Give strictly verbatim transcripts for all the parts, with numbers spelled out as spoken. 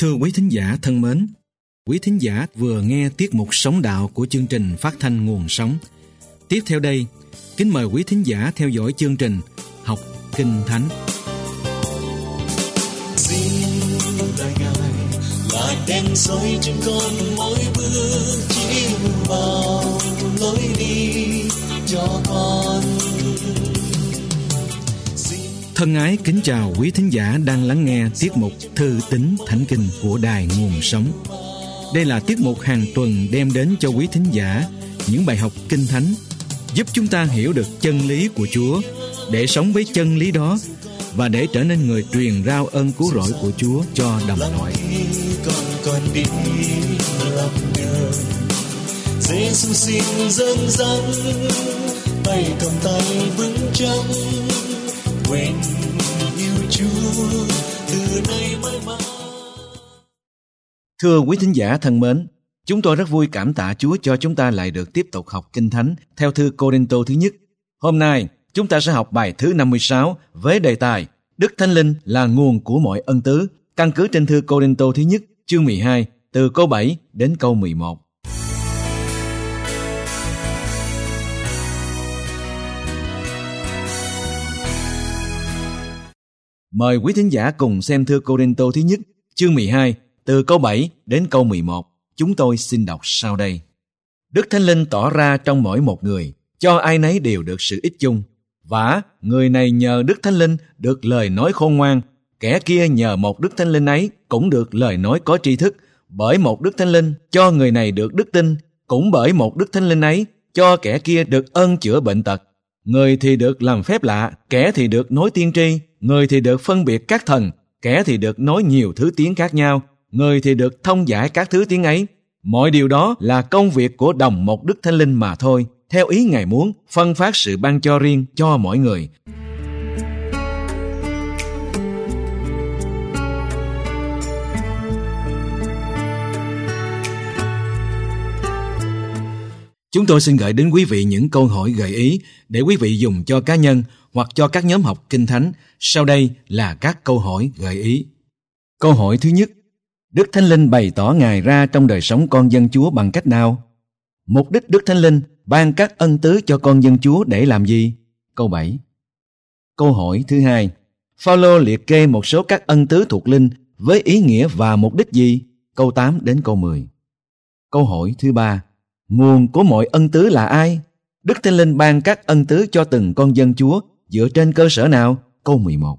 Thưa quý thính giả thân mến, quý thính giả vừa nghe tiết mục Sống Đạo của chương trình phát thanh Nguồn Sống. Tiếp theo đây, kính mời quý thính giả theo dõi chương trình Học Kinh Thánh. Xin lời Ngài là đèn soi trên con mỗi bước chiếu vào lối đi cho con. Thân ái kính chào quý thính giả đang lắng nghe tiết mục Thư tín Thánh Kinh của Đài Nguồn Sống. Đây là tiết mục hàng tuần đem đến cho quý thính giả những bài học Kinh Thánh, giúp chúng ta hiểu được chân lý của Chúa, để sống với chân lý đó và để trở nên người truyền rao ơn cứu rỗi của Chúa cho đồng loại. Con con đi lòng đường, Giê-xu xin dẫn dắt, tay cầm tay vững chắc, nguyện yêu Chúa từ nay mãi mãi. Thưa quý thính giả thân mến, chúng tôi rất vui cảm tạ Chúa cho chúng ta lại được tiếp tục học Kinh Thánh theo thư Cô-rinh-tô thứ nhất. Hôm nay, chúng ta sẽ học bài thứ năm mươi sáu với đề tài Đức Thánh Linh là nguồn của mọi ân tứ, căn cứ trên thư Cô-rinh-tô thứ nhất, chương mười hai, từ câu bảy đến câu mười một. Mời quý thính giả cùng xem thư Cô-rinh-tô thứ nhất, chương mười hai, từ câu bảy đến câu mười một. Chúng tôi xin đọc sau đây. Đức Thánh Linh tỏ ra trong mỗi một người, cho ai nấy đều được sự ích chung. Vả, người này nhờ Đức Thánh Linh được lời nói khôn ngoan, kẻ kia nhờ một Đức Thánh Linh ấy cũng được lời nói có tri thức. Bởi một Đức Thánh Linh cho người này được đức tin, cũng bởi một Đức Thánh Linh ấy cho kẻ kia được ơn chữa bệnh tật. Người thì được làm phép lạ, kẻ thì được nói tiên tri, người thì được phân biệt các thần, kẻ thì được nói nhiều thứ tiếng khác nhau, người thì được thông giải các thứ tiếng ấy. Mọi điều đó là công việc của đồng một Đức Thánh Linh mà thôi, theo ý Ngài muốn, phân phát sự ban cho riêng cho mỗi người. Chúng tôi xin gửi đến quý vị những câu hỏi gợi ý để quý vị dùng cho cá nhân hoặc cho các nhóm học Kinh Thánh. Sau đây là các câu hỏi gợi ý. Câu hỏi thứ nhất: Đức Thánh Linh bày tỏ Ngài ra trong đời sống con dân Chúa bằng cách nào? Mục đích Đức Thánh Linh ban các ân tứ cho con dân Chúa để làm gì? Câu bảy. Câu hỏi thứ hai: Phao-lô liệt kê một số các ân tứ thuộc linh với ý nghĩa và mục đích gì? Câu tám đến câu mười. Câu hỏi thứ ba: Nguồn của mọi ân tứ là ai? Đức Thánh Linh ban các ân tứ cho từng con dân Chúa dựa trên cơ sở nào? Câu mười một.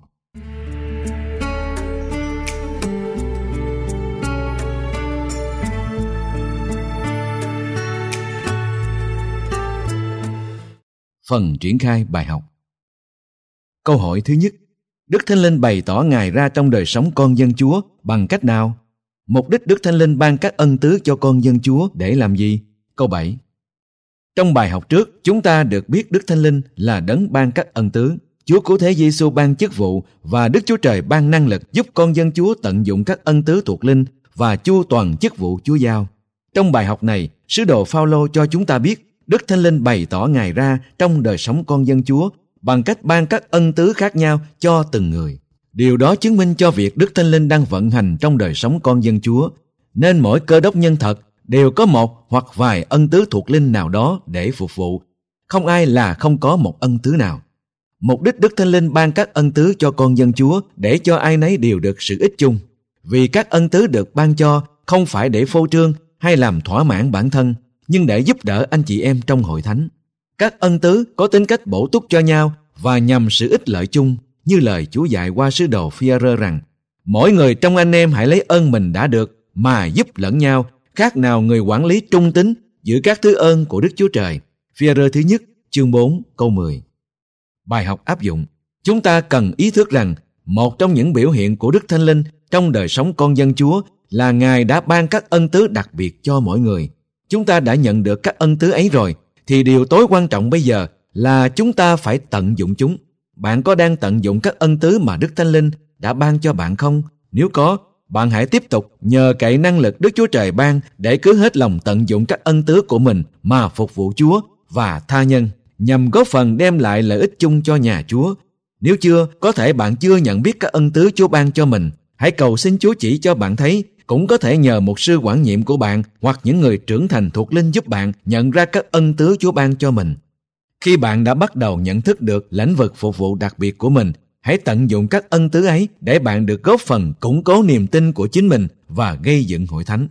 Phần triển khai bài học. Câu hỏi thứ nhất: Đức Thánh Linh bày tỏ Ngài ra trong đời sống con dân Chúa bằng cách nào? Mục đích Đức Thánh Linh ban các ân tứ cho con dân Chúa để làm gì? Câu bảy. Trong bài học trước, chúng ta được biết Đức Thánh Linh là đấng ban các ân tứ. Chúa Cứu Thế Giêsu ban chức vụ và Đức Chúa Trời ban năng lực giúp con dân Chúa tận dụng các ân tứ thuộc linh và chu toàn chức vụ Chúa giao. Trong bài học này, sứ đồ Phao-lô cho chúng ta biết Đức Thánh Linh bày tỏ Ngài ra trong đời sống con dân Chúa bằng cách ban các ân tứ khác nhau cho từng người. Điều đó chứng minh cho việc Đức Thánh Linh đang vận hành trong đời sống con dân Chúa, nên mỗi cơ đốc nhân thật đều có một hoặc vài ân tứ thuộc linh nào đó để phục vụ. Không ai là không có một ân tứ nào. Mục đích Đức Thánh Linh ban các ân tứ cho con dân Chúa để cho ai nấy đều được sự ích chung. Vì các ân tứ được ban cho không phải để phô trương hay làm thỏa mãn bản thân, nhưng để giúp đỡ anh chị em trong hội thánh. Các ân tứ có tính cách bổ túc cho nhau và nhằm sự ích lợi chung, như lời Chúa dạy qua sứ đồ Phi-e-rơ rằng: Mỗi người trong anh em hãy lấy ơn mình đã được mà giúp lẫn nhau, khác nào người quản lý trung tín giữ các thứ ơn của Đức Chúa Trời. Phi-e-rơ thứ nhất, chương bốn, câu mười. Bài học áp dụng. Chúng ta cần ý thức rằng một trong những biểu hiện của Đức Thánh Linh trong đời sống con dân Chúa là Ngài đã ban các ân tứ đặc biệt cho mỗi người. Chúng ta đã nhận được các ân tứ ấy rồi, thì điều tối quan trọng bây giờ là chúng ta phải tận dụng chúng. Bạn có đang tận dụng các ân tứ mà Đức Thánh Linh đã ban cho bạn không? Nếu có, bạn hãy tiếp tục nhờ cậy năng lực Đức Chúa Trời ban để cứ hết lòng tận dụng các ân tứ của mình mà phục vụ Chúa và tha nhân, nhằm góp phần đem lại lợi ích chung cho nhà Chúa. Nếu chưa, có thể bạn chưa nhận biết các ân tứ Chúa ban cho mình. Hãy cầu xin Chúa chỉ cho bạn thấy cũng có thể nhờ một sư quản nhiệm của bạn hoặc những người trưởng thành thuộc linh giúp bạn nhận ra các ân tứ Chúa ban cho mình. Khi bạn đã bắt đầu nhận thức được lĩnh vực phục vụ đặc biệt của mình, hãy tận dụng các ân tứ ấy để bạn được góp phần củng cố niềm tin của chính mình và gây dựng hội thánh.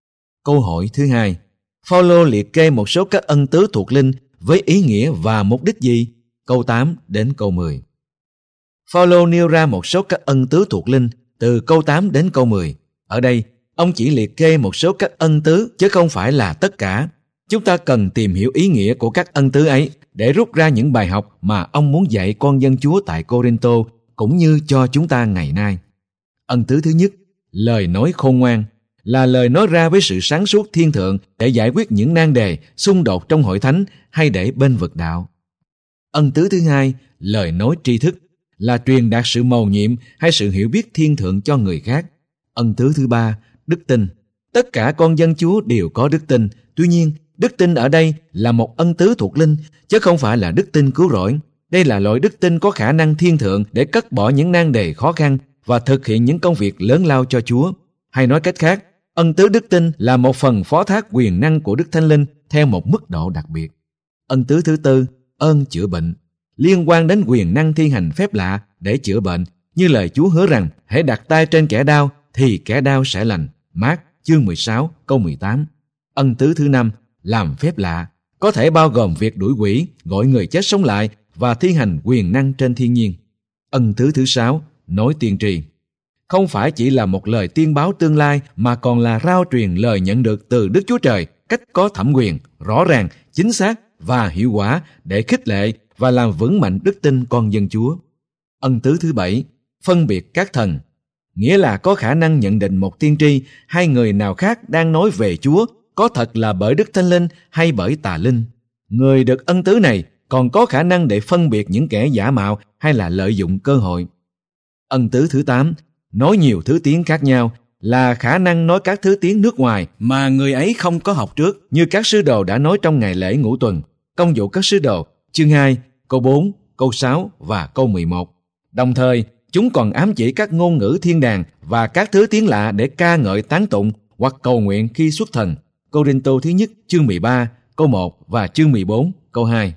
Câu hỏi thứ hai, Phao-lô liệt kê một số các ân tứ thuộc linh với ý nghĩa và mục đích gì? Câu tám đến câu mười. Phao-lô nêu ra một số các ân tứ thuộc linh từ câu tám đến câu mười. Ở đây, ông chỉ liệt kê một số các ân tứ chứ không phải là tất cả. Chúng ta cần tìm hiểu ý nghĩa của các ân tứ ấy để rút ra những bài học mà ông muốn dạy con dân Chúa tại Cô-rinh-tô cũng như cho chúng ta ngày nay. Ân tứ thứ nhất, lời nói khôn ngoan, là lời nói ra với sự sáng suốt thiên thượng để giải quyết những nan đề, xung đột trong hội thánh hay để bênh vực đạo. Ân tứ thứ hai, lời nói tri thức, là truyền đạt sự mầu nhiệm hay sự hiểu biết thiên thượng cho người khác. Ân tứ thứ ba, đức tin. Tất cả con dân Chúa đều có đức tin, tuy nhiên đức tin ở đây là một ân tứ thuộc linh, chứ không phải là đức tin cứu rỗi. Đây là loại đức tin có khả năng thiên thượng để cất bỏ những nan đề khó khăn và thực hiện những công việc lớn lao cho Chúa. Hay nói cách khác, ân tứ đức tin là một phần phó thác quyền năng của Đức Thánh Linh theo một mức độ đặc biệt. Ân tứ thứ tư, ơn chữa bệnh, liên quan đến quyền năng thi hành phép lạ để chữa bệnh, như lời Chúa hứa rằng hãy đặt tay trên kẻ đau thì kẻ đau sẽ lành. Mác chương mười sáu câu mười tám. Ân tứ thứ năm, làm phép lạ, có thể bao gồm việc đuổi quỷ, gọi người chết sống lại và thi hành quyền năng trên thiên nhiên. Ân tứ thứ sáu, nói tiên tri, không phải chỉ là một lời tiên báo tương lai mà còn là rao truyền lời nhận được từ Đức Chúa Trời cách có thẩm quyền, rõ ràng, chính xác và hiệu quả để khích lệ và làm vững mạnh đức tin con dân Chúa. Ân tứ thứ bảy, phân biệt các thần, nghĩa là có khả năng nhận định một tiên tri hay người nào khác đang nói về Chúa có thật là bởi Đức Thánh Linh hay bởi tà linh. Người được ân tứ này còn có khả năng để phân biệt những kẻ giả mạo hay là lợi dụng cơ hội. Ân tứ thứ tám, nói nhiều thứ tiếng khác nhau, là khả năng nói các thứ tiếng nước ngoài mà người ấy không có học trước, như các sứ đồ đã nói trong ngày lễ ngũ tuần. Công vụ các sứ đồ, chương hai, câu bốn, câu sáu và câu mười một. Đồng thời, chúng còn ám chỉ các ngôn ngữ thiên đàng và các thứ tiếng lạ để ca ngợi tán tụng hoặc cầu nguyện khi xuất thần. Cô-rinh-tô thứ nhất, chương mười ba, câu một và chương mười bốn, câu hai.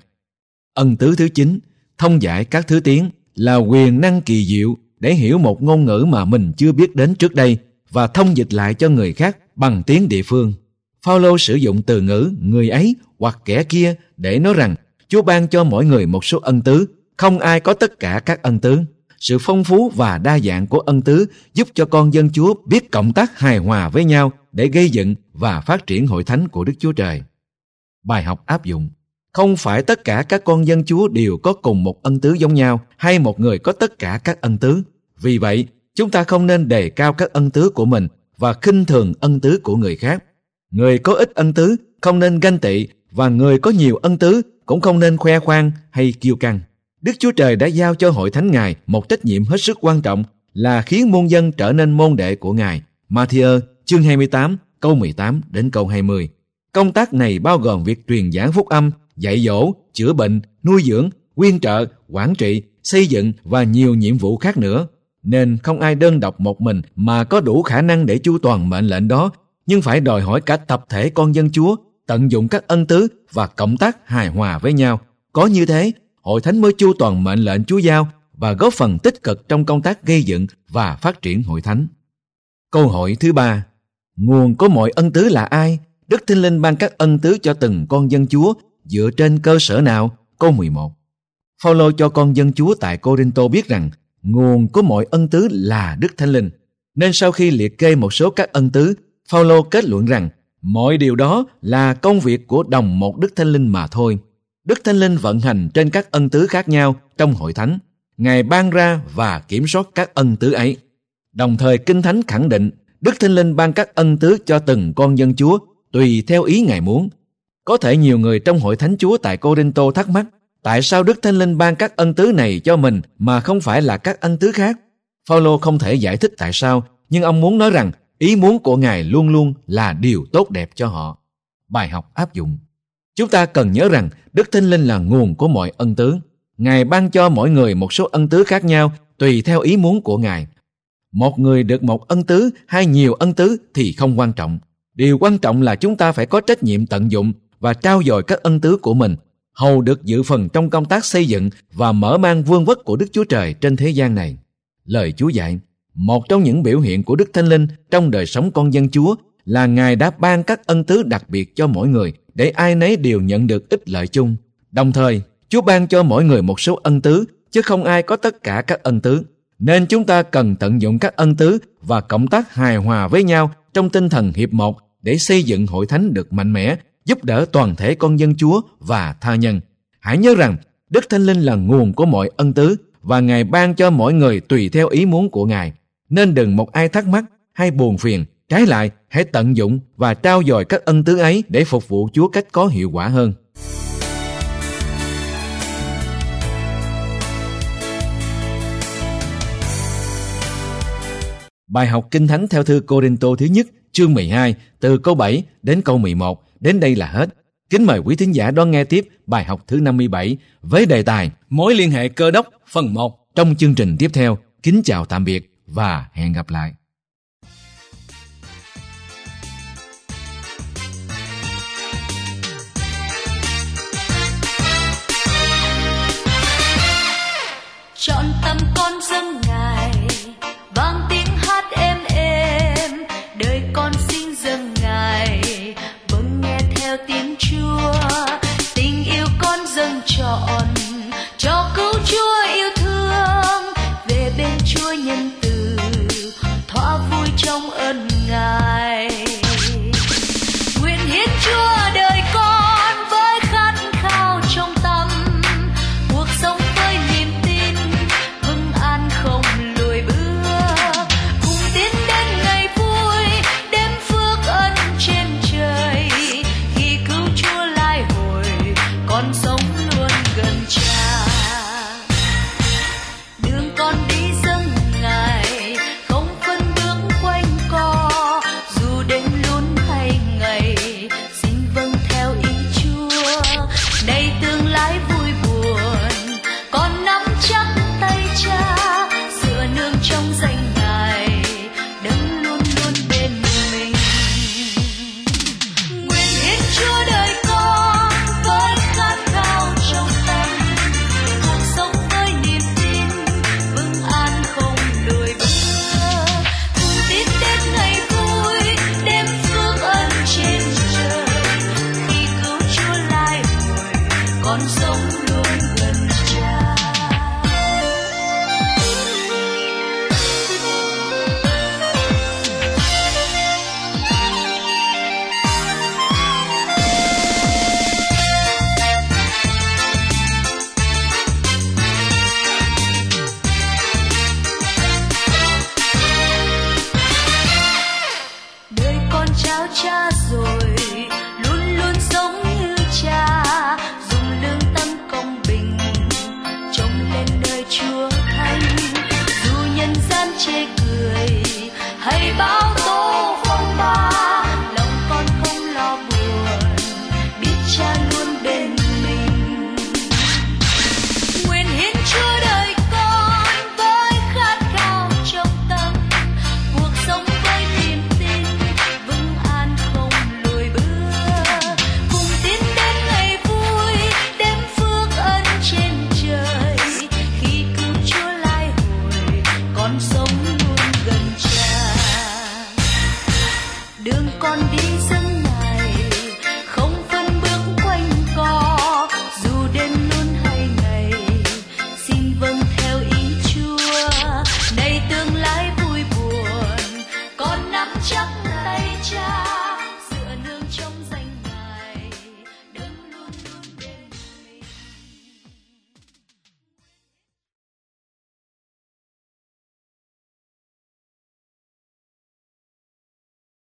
Ân tứ thứ chín, thông giải các thứ tiếng, là quyền năng kỳ diệu để hiểu một ngôn ngữ mà mình chưa biết đến trước đây và thông dịch lại cho người khác bằng tiếng địa phương. Phao-lô sử dụng từ ngữ người ấy hoặc kẻ kia để nói rằng Chúa ban cho mỗi người một số ân tứ, không ai có tất cả các ân tứ. Sự phong phú và đa dạng của ân tứ giúp cho con dân Chúa biết cộng tác hài hòa với nhau để gây dựng và phát triển hội thánh của Đức Chúa Trời. Bài học áp dụng: không phải tất cả các con dân Chúa đều có cùng một ân tứ giống nhau hay một người có tất cả các ân tứ. Vì vậy, chúng ta không nên đề cao các ân tứ của mình và khinh thường ân tứ của người khác. Người có ít ân tứ không nên ganh tị và người có nhiều ân tứ cũng không nên khoe khoang hay kiêu căng. Đức Chúa Trời đã giao cho hội thánh Ngài một trách nhiệm hết sức quan trọng là khiến môn dân trở nên môn đệ của Ngài. Ma-thi-ơ chương hai mươi tám, câu mười tám đến câu hai mươi. Công tác này bao gồm việc truyền giảng phúc âm, dạy dỗ, chữa bệnh, nuôi dưỡng, quyên trợ, quản trị, xây dựng và nhiều nhiệm vụ khác nữa. Nên không ai đơn độc một mình mà có đủ khả năng để chu toàn mệnh lệnh đó, nhưng phải đòi hỏi cả tập thể con dân Chúa tận dụng các ân tứ và cộng tác hài hòa với nhau. Có như thế, hội thánh mới chu toàn mệnh lệnh Chúa giao và góp phần tích cực trong công tác gây dựng và phát triển hội thánh. Câu hỏi thứ ba: nguồn của mọi ân tứ là ai? Đức Thánh Linh ban các ân tứ cho từng con dân Chúa dựa trên cơ sở nào? Câu mười một. Phao-lô cho con dân Chúa tại Cô-rinh-tô biết rằng nguồn của mọi ân tứ là Đức Thánh Linh. Nên sau khi liệt kê một số các ân tứ, Phao-lô kết luận rằng mọi điều đó là công việc của đồng một Đức Thánh Linh mà thôi. Đức Thánh Linh vận hành trên các ân tứ khác nhau trong hội thánh. Ngài ban ra và kiểm soát các ân tứ ấy. Đồng thời Kinh Thánh khẳng định Đức Thánh Linh ban các ân tứ cho từng con dân Chúa tùy theo ý Ngài muốn. Có thể nhiều người trong hội thánh Chúa tại Cô-rinh-tô thắc mắc tại sao Đức Thánh Linh ban các ân tứ này cho mình mà không phải là các ân tứ khác. Phao-lô không thể giải thích tại sao, nhưng ông muốn nói rằng ý muốn của Ngài luôn luôn là điều tốt đẹp cho họ. Bài học áp dụng: chúng ta cần nhớ rằng Đức Thánh Linh là nguồn của mọi ân tứ. Ngài ban cho mỗi người một số ân tứ khác nhau tùy theo ý muốn của Ngài. Một người được một ân tứ hay nhiều ân tứ thì không quan trọng. Điều quan trọng là chúng ta phải có trách nhiệm tận dụng và trau dồi các ân tứ của mình, hầu được dự phần trong công tác xây dựng và mở mang vương quốc của Đức Chúa Trời trên thế gian này. Lời Chúa dạy, một trong những biểu hiện của Đức Thánh Linh trong đời sống con dân Chúa là Ngài đã ban các ân tứ đặc biệt cho mỗi người để ai nấy đều nhận được ích lợi chung. Đồng thời, Chúa ban cho mỗi người một số ân tứ, chứ không ai có tất cả các ân tứ. Nên chúng ta cần tận dụng các ân tứ và cộng tác hài hòa với nhau trong tinh thần hiệp một để xây dựng hội thánh được mạnh mẽ, giúp đỡ toàn thể con dân Chúa và tha nhân. Hãy nhớ rằng Đức Thánh Linh là nguồn của mọi ân tứ và Ngài ban cho mỗi người tùy theo ý muốn của Ngài. Nên đừng một ai thắc mắc hay buồn phiền, trái lại hãy tận dụng và trau dồi các ân tứ ấy để phục vụ Chúa cách có hiệu quả hơn. Bài học Kinh Thánh theo thư Cô-rinh-tô thứ nhất, chương mười hai, từ câu bảy đến câu mười một, đến đây là hết. Kính mời quý thính giả đón nghe tiếp bài học thứ năm mươi bảy với đề tài Mối liên hệ Cơ Đốc phần một trong chương trình tiếp theo. Kính chào tạm biệt và hẹn gặp lại. Chọn tâm con dâng Ngài, vang tiếng hát êm êm, đời con xin dâng Ngài, vâng nghe theo tiếng Chúa. Tình yêu con dâng trọn cho cứu Chúa yêu thương, về bên Chúa nhân từ, thỏa vui trong ơn Ngài. Nguyện hiến Chúa đời con với khát khao trong tâm, cuộc sống với niềm tin vững an không lùi bước, cùng tiến đến ngày vui đêm phước ân trên trời. Khi cứu Chúa lai hồi, con sống luôn gần Cha. Đường con đi dâng Ngài, không phân bước quanh co, dù đêm lún hay ngày, xin vâng theo ý Chúa. Này tương lai vui buồn, con nắm chắc tay Cha, dựa nương trong danh Ngài, đấng luôn luôn bên mình. Nguyện hiến Chúa đời con với khát khao trong tâm, cuộc sống với niềm tin vững an không lùi bước, cùng tiến đến ngày vui đêm phước ân trên trời. Khi cứu Chúa lai hồi, con sống luôn gần Cha. Đời con trao Cha rồi, luôn luôn sống như Cha, dùng lương tâm công bình trông lên nơi Chúa thánh. Dù nhân gian chê cười hay bão tố phong ba, lòng con không lo buồn, biết Cha luôn bên mình. Nguyện hiến Chúa đời con với khát khao trong tâm, cuộc sống với niềm tin vững an không lùi bước, cùng tiến đến ngày vui đêm phước ân trên trời. Khi cứu Chúa lai hồi, con sống luôn gần Cha. Đường con đi dâng